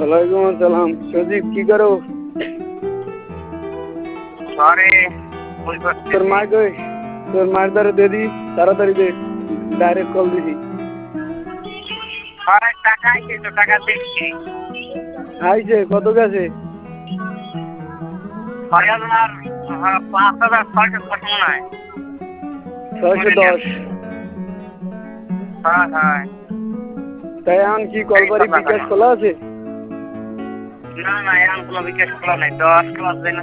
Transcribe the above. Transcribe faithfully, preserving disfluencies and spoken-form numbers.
ওয়ালাইকুম আসসালাম। সজীব কি করো? আরে তোর মা কই? তোর মায়ের দ্বারা দে দি, তাড়াতাড়ি দে, ডাইরেক্ট কল দিছি। আরে টাকা আইছে তো, টাকা দিচ্ছি। আইছে কত গেছে? ছয় হাজার হ্যাঁ, পাঁচ হাজার ছয়শো দশ মনে হয়। ছয়শো দশ। হ্যাঁ হ্যাঁ। তাই এখন কি কলবারি বিকাশ খোলা আছে? না না, এখন কোনো বিকাশ খোলা নাই, দশ ক্লাস